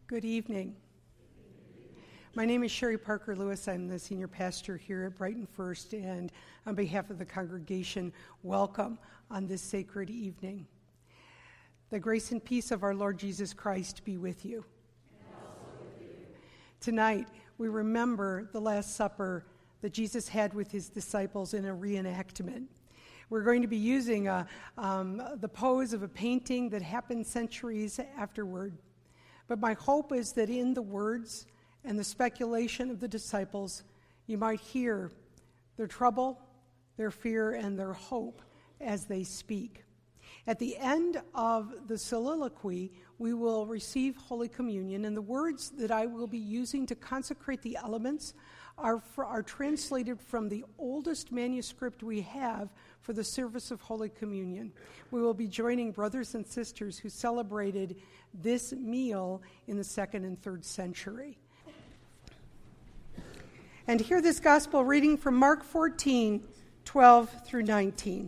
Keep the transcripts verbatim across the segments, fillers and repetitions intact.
Good evening. My name is Sherry Parker Lewis. I'm the senior pastor here at Brighton First, and on behalf of the congregation, welcome on this sacred evening. The grace and peace of our Lord Jesus Christ be with you. And also with you. Tonight, we remember the Last Supper that Jesus had with his disciples in a reenactment. We're going to be using a, um, the pose of a painting that happened centuries afterward. But my hope is that in the words and the speculation of the disciples, you might hear their trouble, their fear, and their hope as they speak. At the end of the soliloquy, we will receive Holy Communion, and the words that I will be using to consecrate the elements are, for, are translated from the oldest manuscript we have for the service of Holy Communion. We will be joining brothers and sisters who celebrated this meal in the second and third century. And hear this gospel reading from Mark fourteen, twelve through nineteen.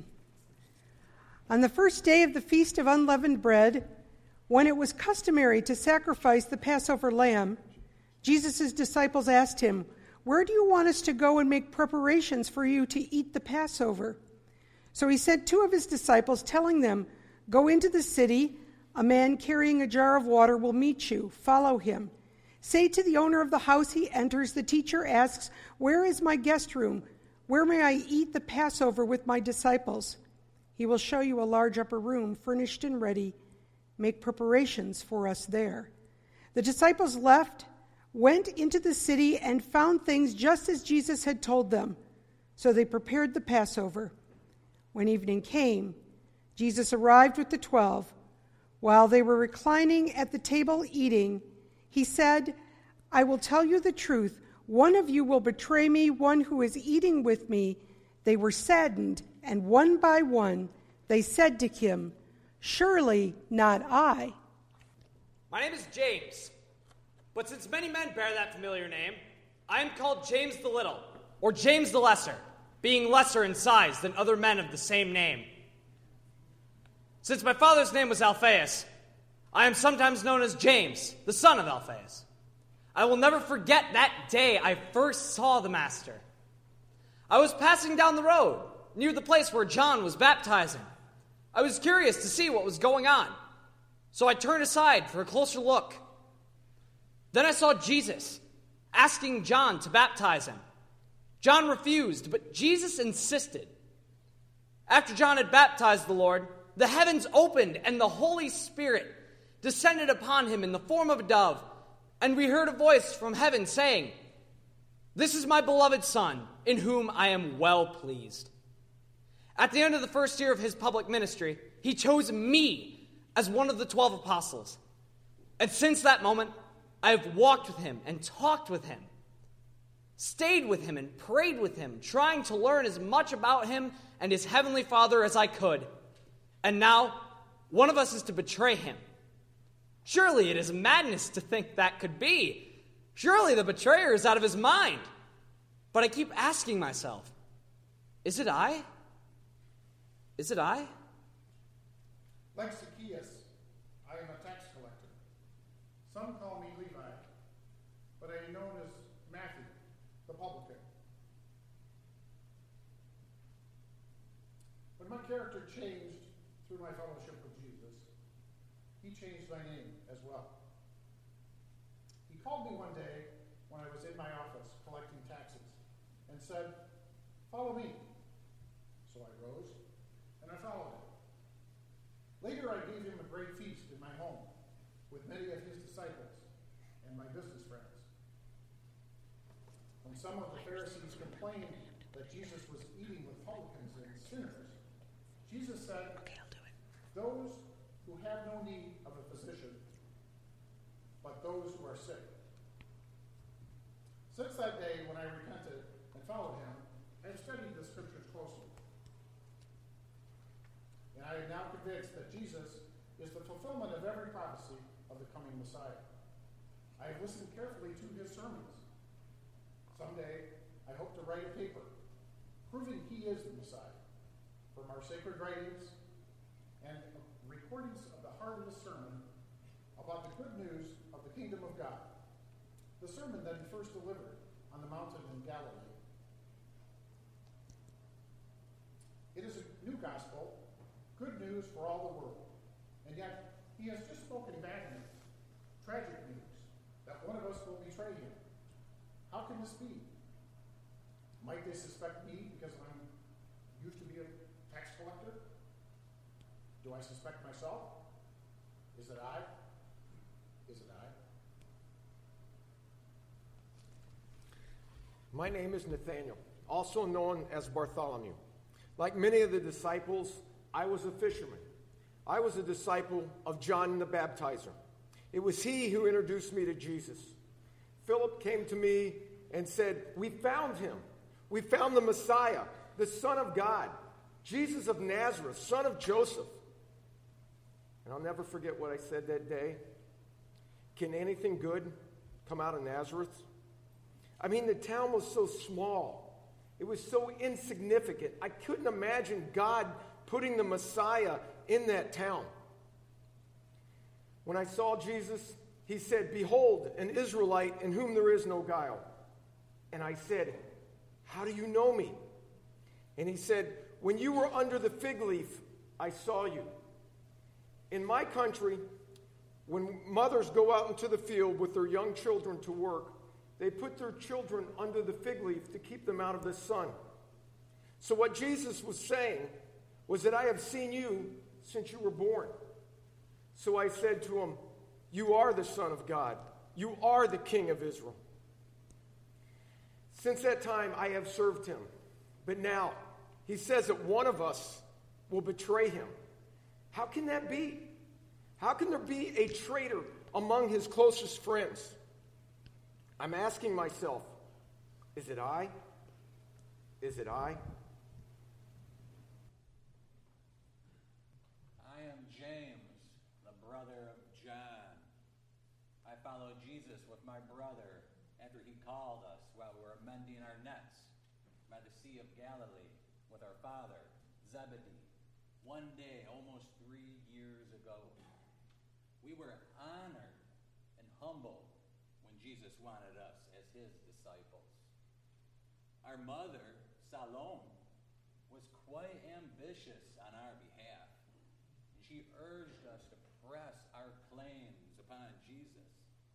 On the first day of the Feast of Unleavened Bread, when it was customary to sacrifice the Passover lamb, Jesus' disciples asked him, "Where do you want us to go and make preparations for you to eat the Passover?" So he sent two of his disciples, telling them, "Go into the city. A man carrying a jar of water will meet you. Follow him. Say to the owner of the house he enters, the teacher asks, 'Where is my guest room? Where may I eat the Passover with my disciples?' He will show you a large upper room, furnished and ready. Make preparations for us there." The disciples left, went into the city, and found things just as Jesus had told them. So they prepared the Passover. When evening came, Jesus arrived with the twelve. While they were reclining at the table eating, he said, "I will tell you the truth. One of you will betray me, one who is eating with me." They were saddened, and one by one they said to him, "Surely not I." My name is James, but since many men bear that familiar name, I am called James the Little, or James the Lesser, being lesser in size than other men of the same name. Since my father's name was Alphaeus, I am sometimes known as James, the son of Alphaeus. I will never forget that day I first saw the Master. I was passing down the road, near the place where John was baptizing. I was curious to see what was going on, so I turned aside for a closer look. Then I saw Jesus asking John to baptize him. John refused, but Jesus insisted. After John had baptized the Lord, the heavens opened and the Holy Spirit descended upon him in the form of a dove, and we heard a voice from heaven saying, "This is my beloved Son, in whom I am well pleased." At the end of the first year of his public ministry, he chose me as one of the twelve apostles. And since that moment, I have walked with him and talked with him, stayed with him and prayed with him, trying to learn as much about him and his heavenly Father as I could. And now, one of us is to betray him. Surely it is madness to think that could be. Surely the betrayer is out of his mind. But I keep asking myself, is it I? Is it I? Like Zacchaeus, I am a tax collector. Some call me Levi, but I am known as Matthew, the publican. When my character changed through my fellowship with Jesus, he changed my name as well. He called me one day when I was in my office collecting taxes and said, "Follow me." So I rose and I followed him. Later I gave him a great feast in my home with many of his disciples and my business friends. When some of the Pharisees complained that Jesus was eating with publicans and sinners, Jesus said, "Okay, I'll do it. Those who have no need of a physician, but those who are sick." Since that day when I repented and followed him, I have studied the scriptures closely. And I am now convinced that Jesus is the fulfillment of every prophecy of the coming Messiah. I have listened carefully to his sermons. Someday, I hope to write a paper proving he is the Messiah from our sacred writings and recordings of the heart of the sermon about the good news of the kingdom of God. The sermon that he first delivered on the mountain in Galilee. It is a new gospel, good news for all the world. And yet, he has just spoken bad news, tragic news, that one of us will betray him. How can this be? Might they suspect me because I'm used to be a tax collector? Do I suspect myself? Is it I? Is it I? My name is Nathaniel, also known as Bartholomew. Like many of the disciples, I was a fisherman. I was a disciple of John the Baptizer. It was he who introduced me to Jesus. Philip came to me and said, "We found him. We found the Messiah, the Son of God, Jesus of Nazareth, son of Joseph." And I'll never forget what I said that day. Can anything good come out of Nazareth? I mean, the town was so small. It was so insignificant. I couldn't imagine God putting the Messiah in that town. When I saw Jesus, he said, "Behold, an Israelite in whom there is no guile." And I said, "How do you know me?" And he said, "When you were under the fig leaf, I saw you." In my country, when mothers go out into the field with their young children to work, they put their children under the fig leaf to keep them out of the sun. So what Jesus was saying was that I have seen you since you were born. So I said to him, "You are the Son of God. You are the King of Israel." Since that time, I have served him. But now, he says that one of us will betray him. How can that be? How can there be a traitor among his closest friends? I'm asking myself, is it I? Is it I? I am James, the brother of John. I followed Jesus with my brother after he called us while we were mending our nets by the Sea of Galilee with our father, Zebedee, one day almost three years ago. We were honored and humbled when Jesus wanted us as his disciples. Our mother, Salome, was quite ambitious on our behalf. And she urged us to press our claims upon Jesus.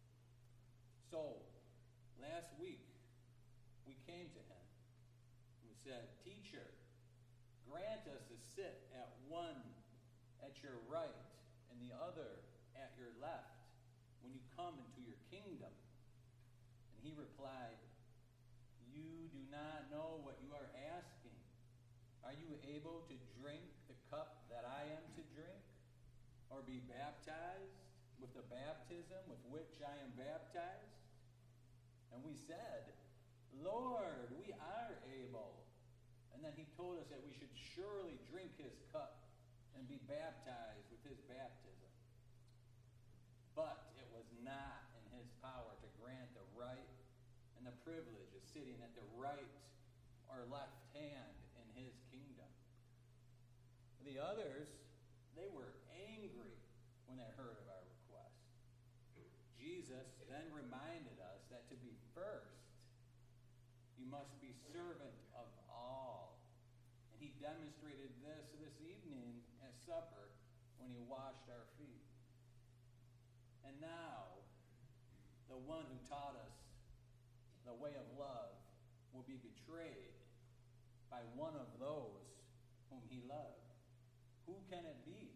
So, last week, we came to him. We said, "Teacher, grant us to sit at one at your right and the other at your left when you come into your kingdom." And he replied, "You do not know what you are asking. Are you able to drink the cup that I am to drink, or be baptized with the baptism with which I am baptized?" And we said, "Lord, we are able." And then he told us that we should surely drink his cup and be baptized with his baptism. But it was not in his power to grant the right and the privilege of sitting at the right or left hand in his kingdom. The others, they were angry when they heard of our request. Jesus then reminded us that to be first, you must be servant of all. And he demonstrated this this evening at supper when he washed our feet. And now, the one who taught us the way of love will be betrayed by one of those whom he loved. Who can it be?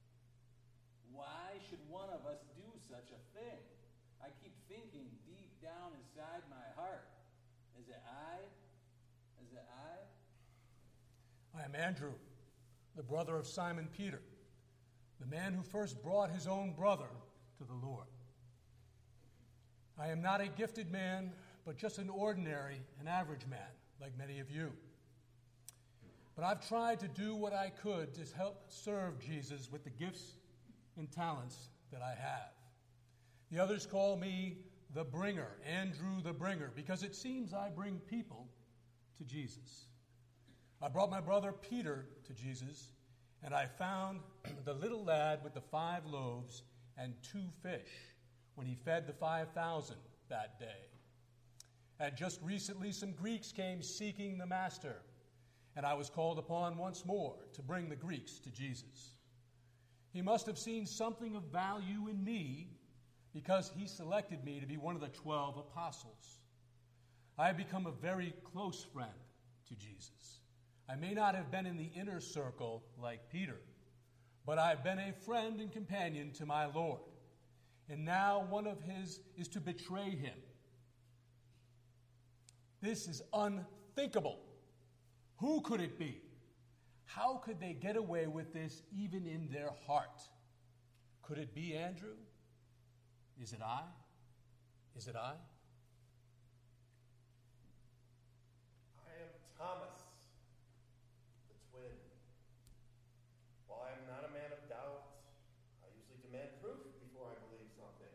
Why should one of us do such a thing? I keep thinking deep down inside my heart, is it I? Is it I? I am Andrew, the brother of Simon Peter, the man who first brought his own brother to the Lord. I am not a gifted man, but just an ordinary, an average man, like many of you. But I've tried to do what I could to help serve Jesus with the gifts and talents that I have. The others call me the bringer, Andrew the bringer, because it seems I bring people to Jesus. I brought my brother Peter to Jesus, and I found the little lad with the five loaves and two fish when he fed the five thousand that day. And just recently, some Greeks came seeking the master, and I was called upon once more to bring the Greeks to Jesus. He must have seen something of value in me because he selected me to be one of the twelve apostles. I have become a very close friend to Jesus. I may not have been in the inner circle like Peter, but I have been a friend and companion to my Lord. And now one of his is to betray him. This is unthinkable. Who could it be? How could they get away with this even in their heart? Could it be Andrew? Is it I? Is it I? I am Thomas, the twin. While I am not a man of doubt, I usually demand proof before I believe something.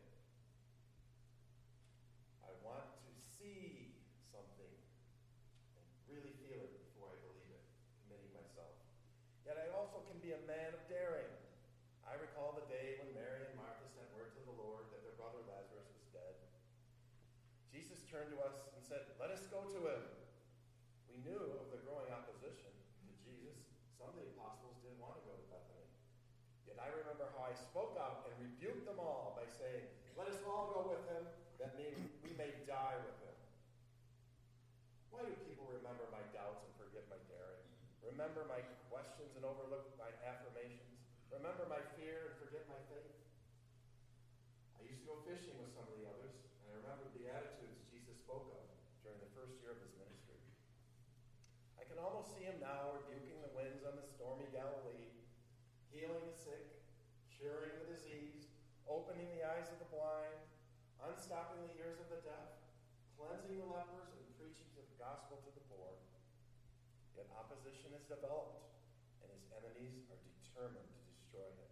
I want to see something and really feel it before I believe it, committing myself. Yet I also can be a man of daring. I recall the day when Mary and Martha sent word to the Lord that their brother Lazarus was dead. Jesus turned to us and said, "Let us go to him." We knew of the growing opposition to Jesus. Some of the apostles didn't want to go to Bethany. Yet I remember how I spoke out and rebuked them all by saying, "Let us all go with him, that we may die with him." Why do people remember my doubts and forget my daring? Remember my questions and overlook my affirmations? Remember my fear and forget my faith? I used to go fishing with some of the others, and I remember the attitudes Jesus spoke of during the first year of his ministry. I can almost see him now rebuking the winds on the stormy Galilee, healing the sick, curing the diseased, opening the eyes of the blind, unstopping the ears of the deaf, cleansing the lepers, and preaching the gospel to the poor. Yet opposition is developed, and his enemies are determined to destroy him.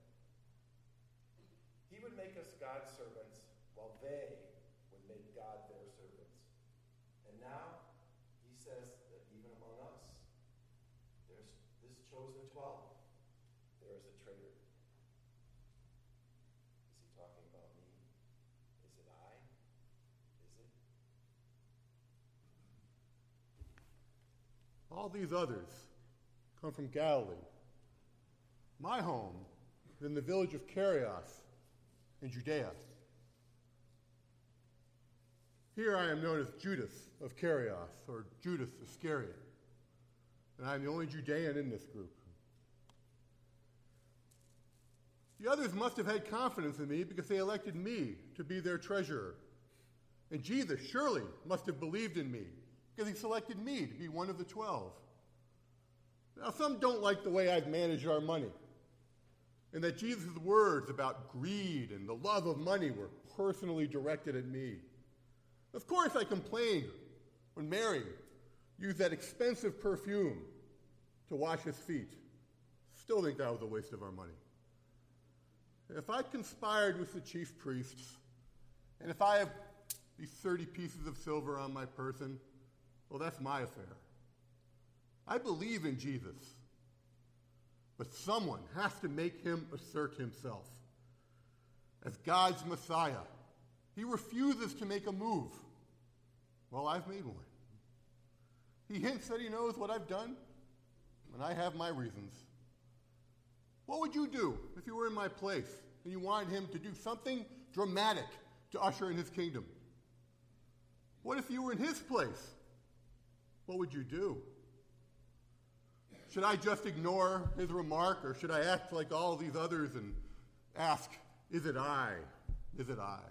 He would make us God's servants, while they would make God their servants. And now, he says that even among us, there's this chosen twelve, there is a traitor. Is he talking about me? Is it I? Is it? All these others come from Galilee. My home is in the village of Kerioth in Judea. Here I am known as Judas of Kerioth, or Judas Iscariot, and I am the only Judean in this group. The others must have had confidence in me because they elected me to be their treasurer. And Jesus surely must have believed in me because he selected me to be one of the twelve. Now, some don't like the way I've managed our money, and that Jesus' words about greed and the love of money were personally directed at me. Of course, I complained when Mary used that expensive perfume to wash his feet. Still think that was a waste of our money. And if I conspired with the chief priests, and if I have these thirty pieces of silver on my person, well, that's my affair. I believe in Jesus, but someone has to make him assert himself as God's Messiah. He refuses to make a move. Well, I've made one. He hints that he knows what I've done, and I have my reasons. What would you do if you were in my place and you wanted him to do something dramatic to usher in his kingdom? What if you were in his place? What would you do? Should I just ignore his remark, or should I act like all these others and ask, is it I? Is it I?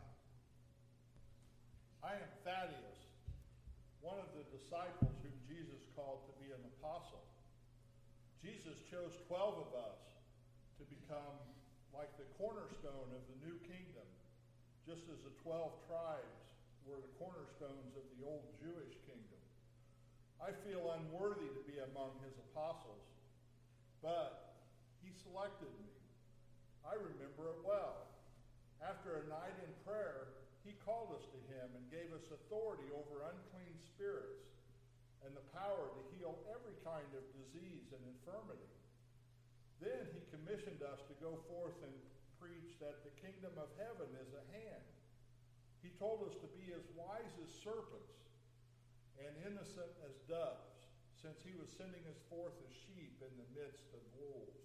I am Thaddeus, one of the disciples whom Jesus called to be an apostle. Jesus chose twelve of us to become like the cornerstone of the new kingdom, just as the twelve tribes were the cornerstones of the old Jewish kingdom. I feel unworthy to be among his apostles, but he selected me. I remember it well. After a night in prayer, he called us to him and gave us authority over unclean spirits and the power to heal every kind of disease and infirmity. Then he commissioned us to go forth and preached that the kingdom of heaven is at hand. He told us to be as wise as serpents and innocent as doves, since he was sending us forth as sheep in the midst of wolves.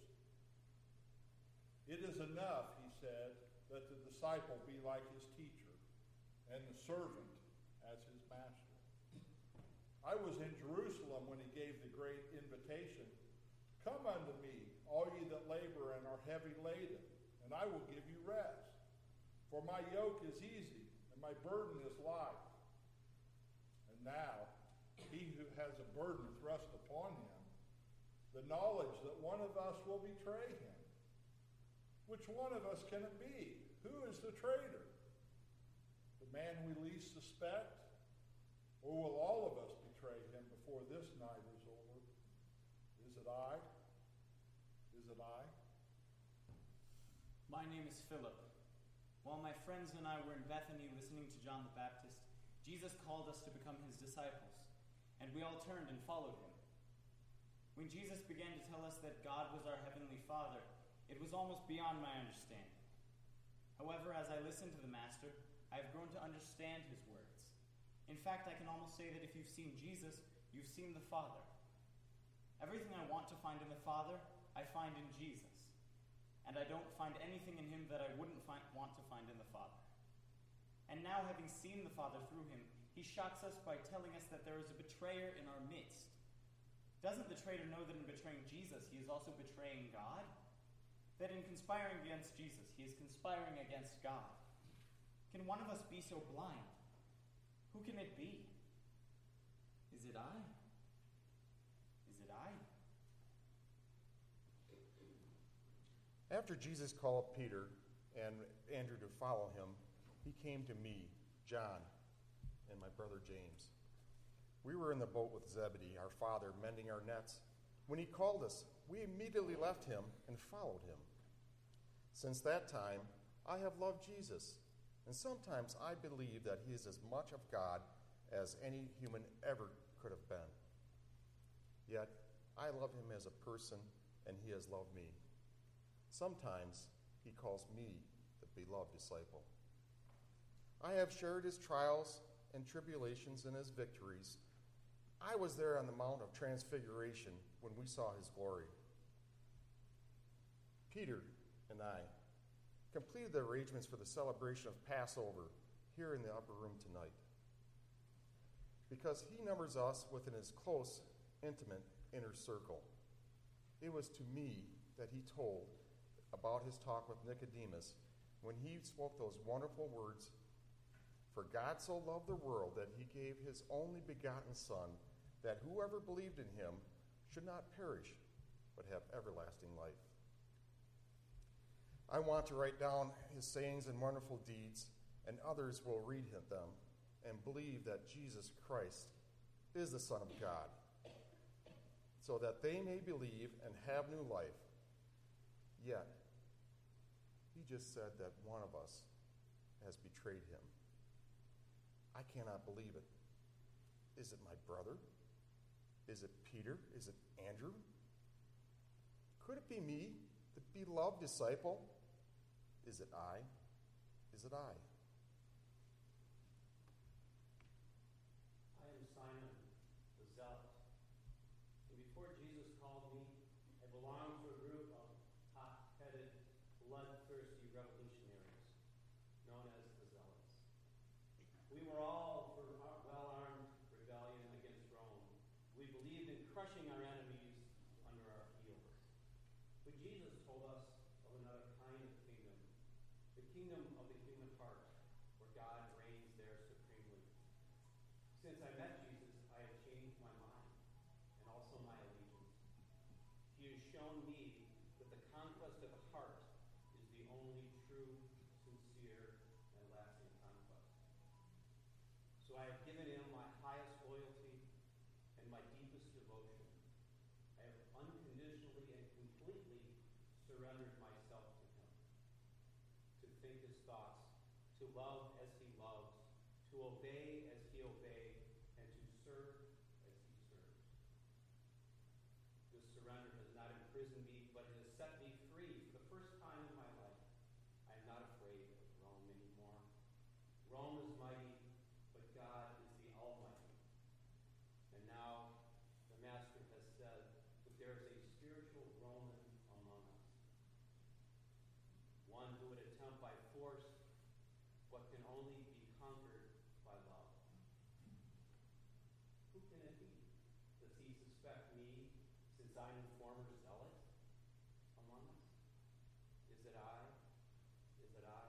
It is enough, he said, that the disciple be like his teacher, and the servant as his master. I was in Jerusalem when he gave the great invitation, "Come unto me, all ye that labor and are heavy laden, and I will give you rest. For my yoke is easy, and my burden is light." And now, he who has a burden thrust upon him, the knowledge that one of us will betray him. Which one of us can it be? Who is the traitor? The man we least suspect? Or will all of us betray him before this night is over? Is it I? Is it I? My name is Philip. While my friends and I were in Bethany listening to John the Baptist, Jesus called us to become his disciples, and we all turned and followed him. When Jesus began to tell us that God was our heavenly Father, it was almost beyond my understanding. However, as I listened to the Master, I have grown to understand his words. In fact, I can almost say that if you've seen Jesus, you've seen the Father. Everything I want to find in the Father, I find in Jesus. And I don't find anything in him that I wouldn't find, want to find in the Father. And now, having seen the Father through him, he shocks us by telling us that there is a betrayer in our midst. Doesn't the traitor know that in betraying Jesus, he is also betraying God? That in conspiring against Jesus, he is conspiring against God? Can one of us be so blind? Who can it be? Is it I? Is it I? After Jesus called Peter and Andrew to follow him, he came to me, John, and my brother James. We were in the boat with Zebedee, our father, mending our nets. When he called us, we immediately left him and followed him. Since that time, I have loved Jesus, and sometimes I believe that he is as much of God as any human ever could have been. Yet, I love him as a person, and he has loved me. Sometimes he calls me the beloved disciple. I have shared his trials and tribulations and his victories. I was there on the Mount of Transfiguration when we saw his glory. Peter and I completed the arrangements for the celebration of Passover here in the upper room tonight. Because he numbers us within his close, intimate inner circle. It was to me that he told about his talk with Nicodemus when he spoke those wonderful words, "For God so loved the world that he gave his only begotten Son, that whoever believed in him should not perish, but have everlasting life." I want to write down his sayings and wonderful deeds, and others will read them and believe that Jesus Christ is the Son of God, so that they may believe and have new life. Yet, he just said that one of us has betrayed him. I cannot believe it. Is it my brother? Is it Peter? Is it Andrew? Could it be me, the beloved disciple? Is it I? Is it I? I am Simon, the Zealot. And before Jesus called me, I belonged to a group of hot-headed, bloodthirsty revolutionaries known as the Zealots. We were all for well-armed rebellion against Rome. We believed in crushing our enemies under our heels. But Jesus told us of another kind of kingdom, the kingdom of the human heart, where God reigns there supremely. Since I met Jesus, I have changed my mind and also my allegiance. He has shown me that the conquest of the heart is the only true, sincere, and lasting conquest. So I have given him my highest loyalty and my deepest devotion. I have unconditionally and completely surrendered myself to him, to think his thoughts, to love as he loves, to obey as he obeyed, and to serve as he serves. This surrender has not imprisoned me, but it has set me free for the first time in my life. suspect me, since I am the former zealot among us? Is it I? Is it I?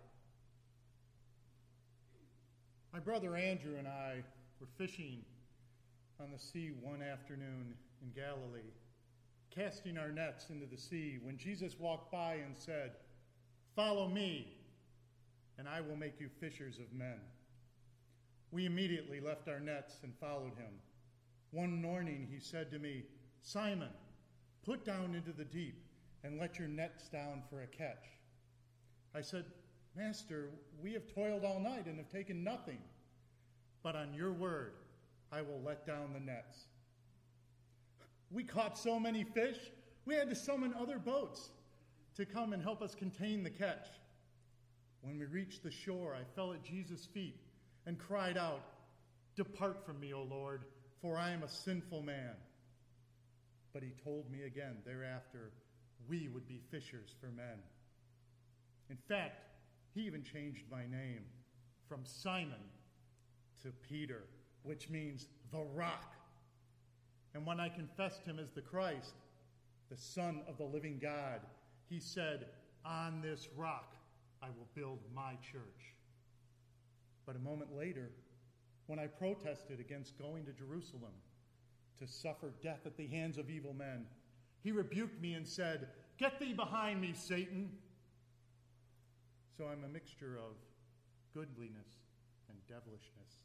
My brother Andrew and I were fishing on the sea one afternoon in Galilee, casting our nets into the sea, when Jesus walked by and said, "Follow me, and I will make you fishers of men." We immediately left our nets and followed him. One morning he said to me, "Simon, put down into the deep and let your nets down for a catch." I said, "Master, we have toiled all night and have taken nothing, but on your word I will let down the nets." We caught so many fish, we had to summon other boats to come and help us contain the catch. When we reached the shore, I fell at Jesus' feet and cried out, "Depart from me, O Lord, for I am a sinful man." But he told me again thereafter we would be fishers for men. In fact, he even changed my name from Simon to Peter, which means the rock. And when I confessed him as the Christ, the Son of the living God, he said, "On this rock I will build my church." But a moment later, when I protested against going to Jerusalem to suffer death at the hands of evil men, he rebuked me and said, "Get thee behind me, Satan." So I'm a mixture of goodliness and devilishness.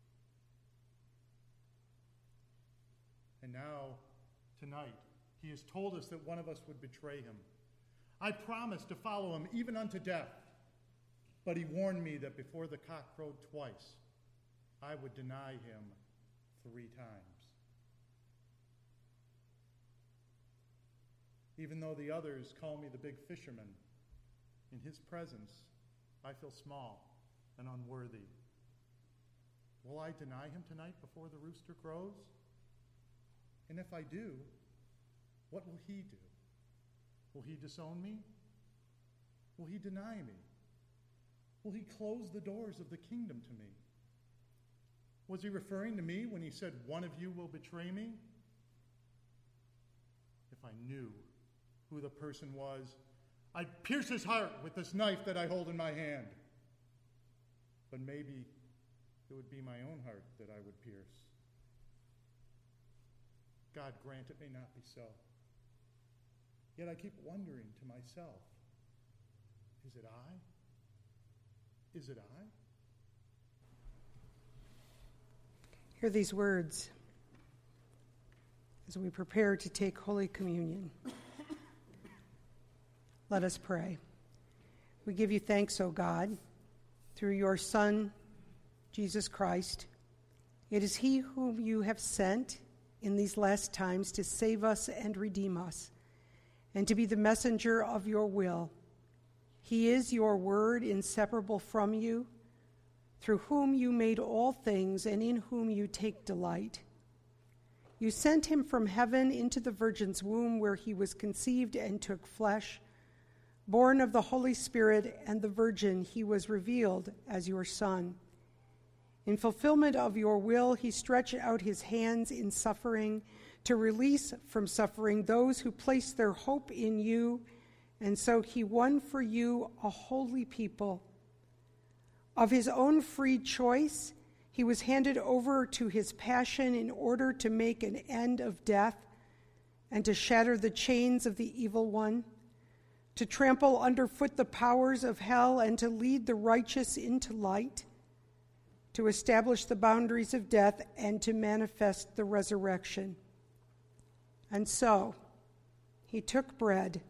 And now, tonight, he has told us that one of us would betray him. I promised to follow him even unto death, but he warned me that before the cock crowed twice, I would deny him three times. Even though the others call me the big fisherman, in his presence, I feel small and unworthy. Will I deny him tonight before the rooster crows? And if I do, what will he do? Will he disown me? Will he deny me? Will he close the doors of the kingdom to me? Was he referring to me when he said, "One of you will betray me"? If I knew who the person was, I'd pierce his heart with this knife that I hold in my hand. But maybe it would be my own heart that I would pierce. God grant it may not be so. Yet I keep wondering to myself, is it I? Is it I? Hear these words as we prepare to take Holy Communion. Let us pray. We give you thanks, O God, through your Son, Jesus Christ. It is he whom you have sent in these last times to save us and redeem us, and to be the messenger of your will. He is your word, inseparable from you, through whom you made all things and in whom you take delight. You sent him from heaven into the Virgin's womb, where he was conceived and took flesh. Born of the Holy Spirit and the Virgin, he was revealed as your Son. In fulfillment of your will, he stretched out his hands in suffering to release from suffering those who place their hope in you, and so he won for you a holy people. Of his own free choice, he was handed over to his passion in order to make an end of death and to shatter the chains of the evil one, to trample underfoot the powers of hell and to lead the righteous into light, to establish the boundaries of death and to manifest the resurrection. And so he took bread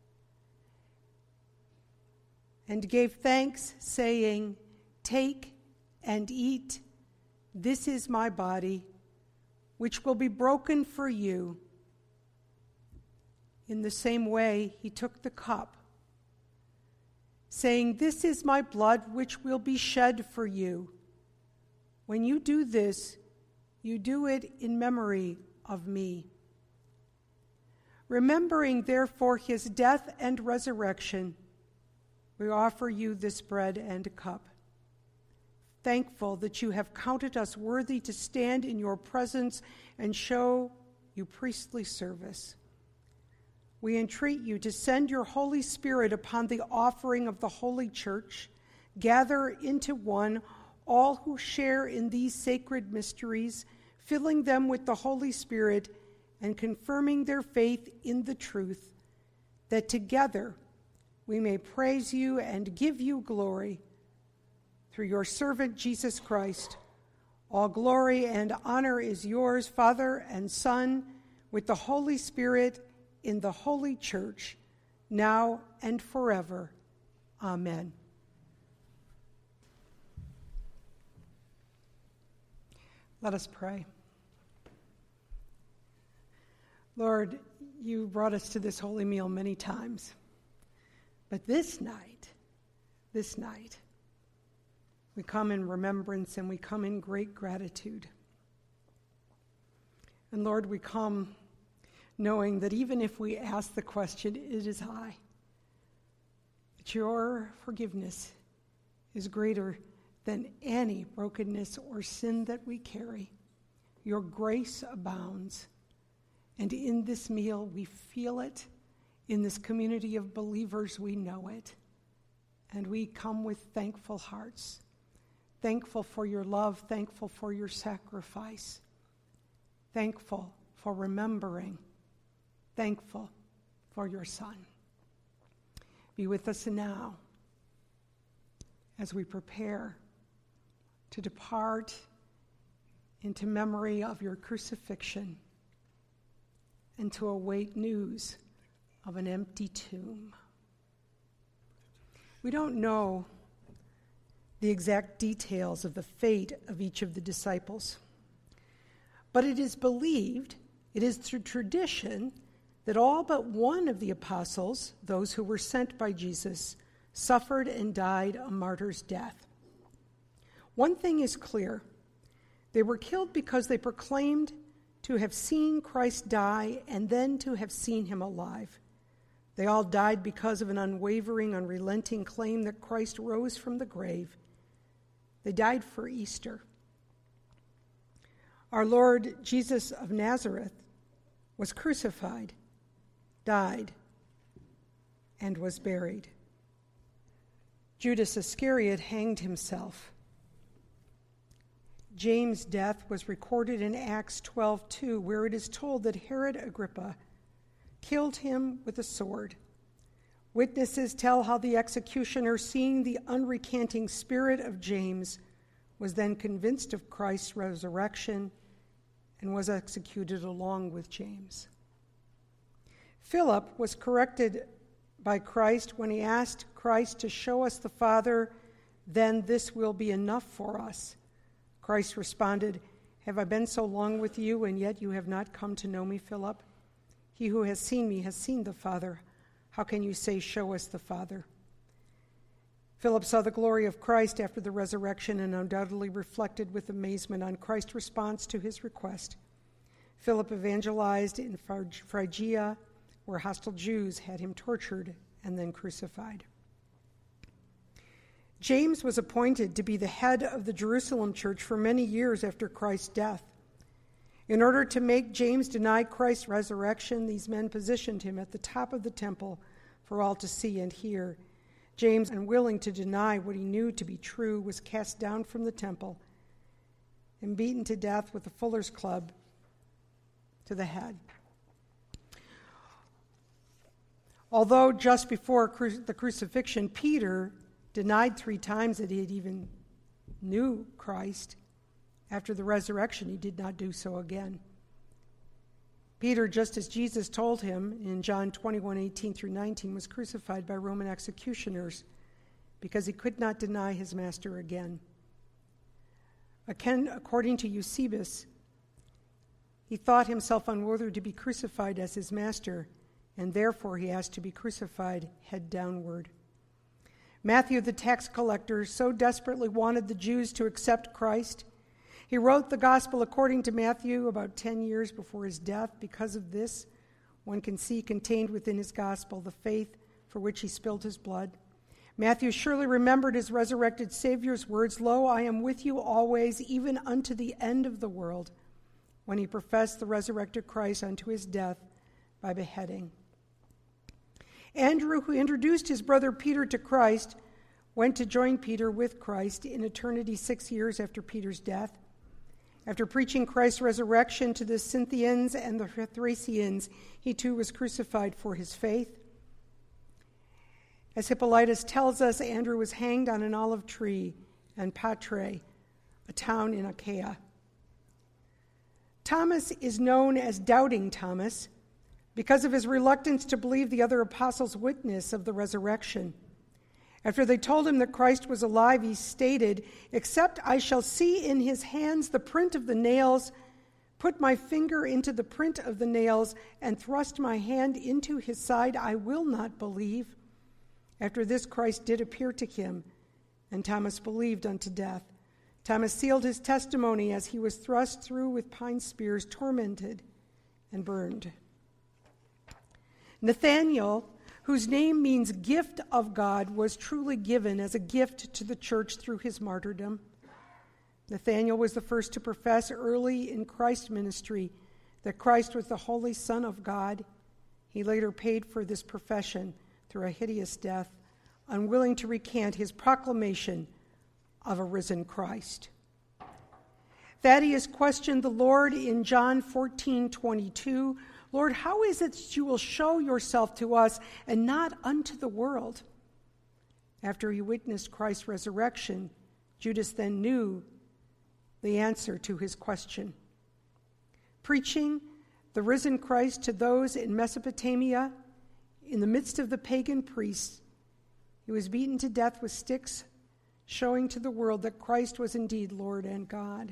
and gave thanks, saying, "Take and eat. This is my body, which will be broken for you." In the same way, he took the cup, saying, "This is my blood, which will be shed for you. When you do this, you do it in memory of me." Remembering, therefore, his death and resurrection, we offer you this bread and cup, thankful that you have counted us worthy to stand in your presence and show you priestly service. We entreat you to send your Holy Spirit upon the offering of the Holy Church, gather into one all who share in these sacred mysteries, filling them with the Holy Spirit and confirming their faith in the truth, that together we may praise you and give you glory. Through your servant Jesus Christ, all glory and honor is yours, Father and Son, with the Holy Spirit, in the Holy Church, now and forever. Amen. Let us pray. Lord, you brought us to this holy meal many times, but this night, this night, we come in remembrance and we come in great gratitude. And Lord, we come knowing that even if we ask the question, it is high, that your forgiveness is greater than any brokenness or sin that we carry. Your grace abounds. And in this meal, we feel it. In this community of believers, we know it. And we come with thankful hearts, thankful for your love, thankful for your sacrifice, thankful for remembering, thankful for your Son. Be with us now as we prepare to depart into memory of your crucifixion and to await news of an empty tomb. We don't know the exact details of the fate of each of the disciples, but it is believed, it is through tradition, that all but one of the apostles, those who were sent by Jesus, suffered and died a martyr's death. One thing is clear. They were killed because they proclaimed to have seen Christ die and then to have seen him alive. They all died because of an unwavering, unrelenting claim that Christ rose from the grave. They died for Easter. Our Lord Jesus of Nazareth was crucified, died, and was buried. Judas Iscariot hanged himself. James' death was recorded in Acts twelve two, where it is told that Herod Agrippa killed him with a sword. Witnesses tell how the executioner, seeing the unrecanting spirit of James, was then convinced of Christ's resurrection and was executed along with James. Philip was corrected by Christ when he asked Christ to show us the Father, then this will be enough for us. Christ responded, have I been so long with you, and yet you have not come to know me, Philip? He who has seen me has seen the Father. How can you say, show us the Father? Philip saw the glory of Christ after the resurrection and undoubtedly reflected with amazement on Christ's response to his request. Philip evangelized in Phrygia, where hostile Jews had him tortured and then crucified. James was appointed to be the head of the Jerusalem church for many years after Christ's death. In order to make James deny Christ's resurrection, these men positioned him at the top of the temple for all to see and hear. James, unwilling to deny what he knew to be true, was cast down from the temple and beaten to death with a fuller's club to the head. Although just before cru- the crucifixion, Peter denied three times that he had even knew Christ, after the resurrection, he did not do so again. Peter, just as Jesus told him in John twenty-one, eighteen through nineteen, was crucified by Roman executioners because he could not deny his master again. According to Eusebius, he thought himself unworthy to be crucified as his master, and therefore he asked to be crucified head downward. Matthew, the tax collector, so desperately wanted the Jews to accept Christ. He wrote the gospel according to Matthew about ten years before his death. Because of this, one can see contained within his gospel the faith for which he spilled his blood. Matthew surely remembered his resurrected Savior's words, "Lo, I am with you always, even unto the end of the world." when he professed the resurrected Christ unto his death by beheading. Andrew, who introduced his brother Peter to Christ, went to join Peter with Christ in eternity six years after Peter's death. After preaching Christ's resurrection to the Scythians and the Thracians, he too was crucified for his faith. As Hippolytus tells us, Andrew was hanged on an olive tree in Patre, a town in Achaia. Thomas is known as Doubting Thomas because of his reluctance to believe the other apostles' witness of the resurrection. After they told him that Christ was alive, he stated, "Except I shall see in his hands the print of the nails, put my finger into the print of the nails, and thrust my hand into his side, I will not believe." After this, Christ did appear to him, and Thomas believed unto death. Thomas sealed his testimony as he was thrust through with pine spears, tormented and burned. Nathanael, whose name means gift of God, was truly given as a gift to the church through his martyrdom. Nathanael was the first to profess early in Christ's ministry that Christ was the Holy Son of God. He later paid for this profession through a hideous death, unwilling to recant his proclamation of a risen Christ. Thaddeus questioned the Lord in John fourteen twenty-two, "Lord, how is it that you will show yourself to us and not unto the world?" After he witnessed Christ's resurrection, Judas then knew the answer to his question. Preaching the risen Christ to those in Mesopotamia, in the midst of the pagan priests, he was beaten to death with sticks, showing to the world that Christ was indeed Lord and God.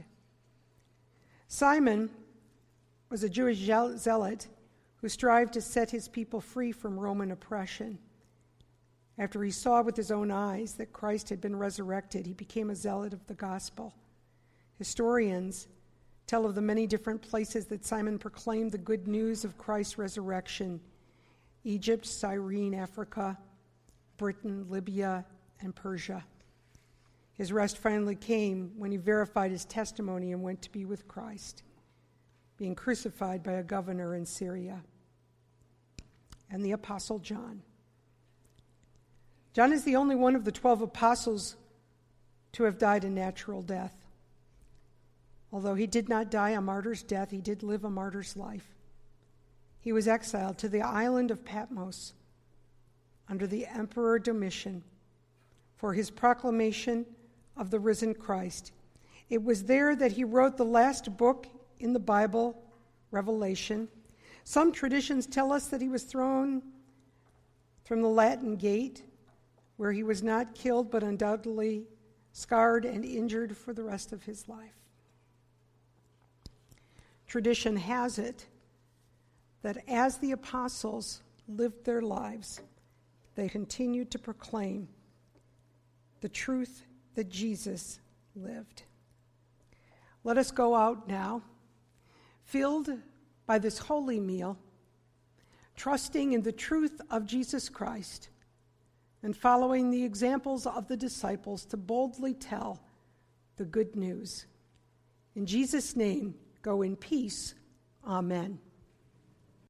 Simon was a Jewish zealot who strived to set his people free from Roman oppression. After he saw with his own eyes that Christ had been resurrected, he became a zealot of the gospel. Historians tell of the many different places that Simon proclaimed the good news of Christ's resurrection: Egypt, Cyrene, Africa, Britain, Libya, and Persia. His rest finally came when he verified his testimony and went to be with Christ, being crucified by a governor in Syria. And the Apostle John. John is the only one of the twelve apostles to have died a natural death. Although he did not die a martyr's death, he did live a martyr's life. He was exiled to the island of Patmos under the Emperor Domitian for his proclamation of the risen Christ. It was there that he wrote the last book in the Bible, Revelation. Some traditions tell us that he was thrown from the Latin Gate, where he was not killed but undoubtedly scarred and injured for the rest of his life. Tradition has it that as the apostles lived their lives, they continued to proclaim the truth that Jesus lived. Let us go out now, filled by this holy meal, trusting in the truth of Jesus Christ and following the examples of the disciples to boldly tell the good news. In Jesus' name, go in peace. Amen.